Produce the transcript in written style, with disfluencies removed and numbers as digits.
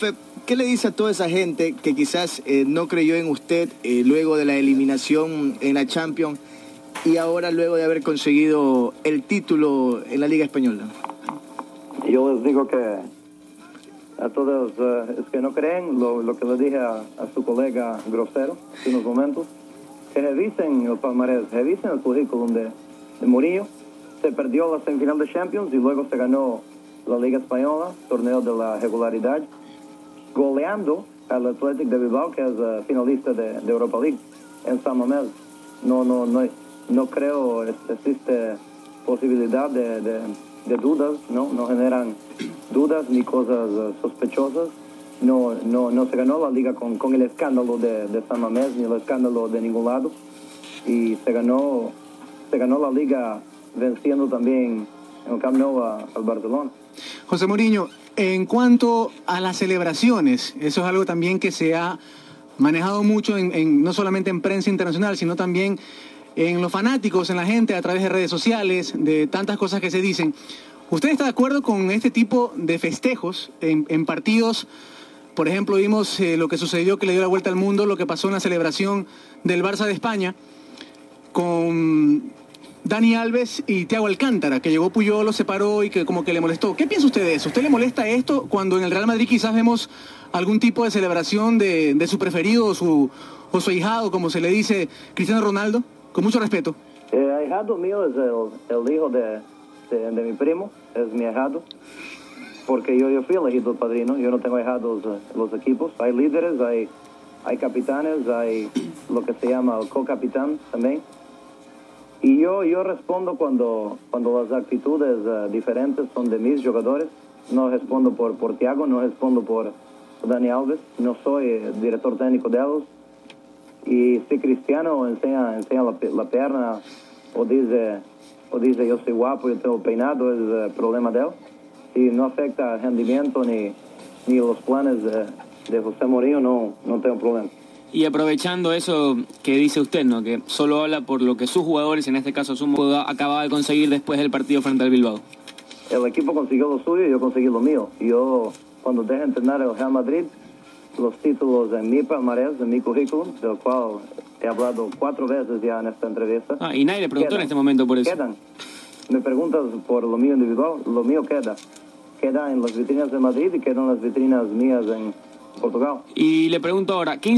¿Qué le dice a toda esa gente que quizás no creyó en usted luego de la eliminación en la Champions y ahora luego de haber conseguido el título en la Liga Española? Yo les digo que a todos los que no creen, lo que le dije a su colega grosero hace unos momentos, que revisen el palmarés, revisen el currículum de Mourinho. Se perdió la semifinal de Champions y luego se ganó la Liga Española, torneo de la regularidad, goleando al Athletic de Bilbao, que es finalista de Europa League, en San Mamés. No creo existe posibilidad de dudas, no generan dudas ni cosas sospechosas. No se ganó la liga con el escándalo de San Mamés, ni el escándalo de ningún lado, y se ganó la liga venciendo también en el Camp Nou al Barcelona. José Mourinho, en cuanto a las celebraciones, eso es algo también que se ha manejado mucho no solamente en prensa internacional, sino también en los fanáticos, en la gente, a través de redes sociales, de tantas cosas que se dicen. ¿Usted está de acuerdo con este tipo de festejos en partidos? Por ejemplo, vimos lo que sucedió, que le dio la vuelta al mundo, lo que pasó en la celebración del Barça de España con Dani Alves y Thiago Alcántara, que llegó Puyol, lo separó y que como que le molestó. ¿Qué piensa usted de eso? ¿Usted le molesta esto cuando en el Real Madrid quizás vemos algún tipo de celebración de su preferido o su ahijado, como se le dice, Cristiano Ronaldo? Con mucho respeto. El ahijado mío es el hijo de mi primo, es mi ahijado, porque yo fui elegido el padrino. Yo no tengo ahijados en los equipos. Hay líderes, hay capitanes, hay lo que se llama el co-capitán también. Y yo respondo cuando las actitudes diferentes son de mis jugadores. No respondo por Thiago, no respondo por Dani Alves, no soy director técnico de ellos. Y si Cristiano enseña la pierna o dice yo soy guapo, yo tengo peinado, es el problema de él. Si no afecta el rendimiento ni los planes de José Mourinho, no tengo problema. Y aprovechando eso que dice usted, ¿no?, que solo habla por lo que sus jugadores, en este caso su jugador, acaba de conseguir después del partido frente al Bilbao. El equipo consiguió lo suyo y yo conseguí lo mío. Yo, cuando dejé entrenar el Real Madrid, los títulos en mi palmarés, en mi currículum, del cual he hablado 4 veces ya en esta entrevista. Y nadie le preguntó en este momento por eso. Quedan. Me preguntas por lo mío individual, lo mío queda. Queda en las vitrinas de Madrid y queda en las vitrinas mías en Portugal. Y le pregunto ahora, ¿qué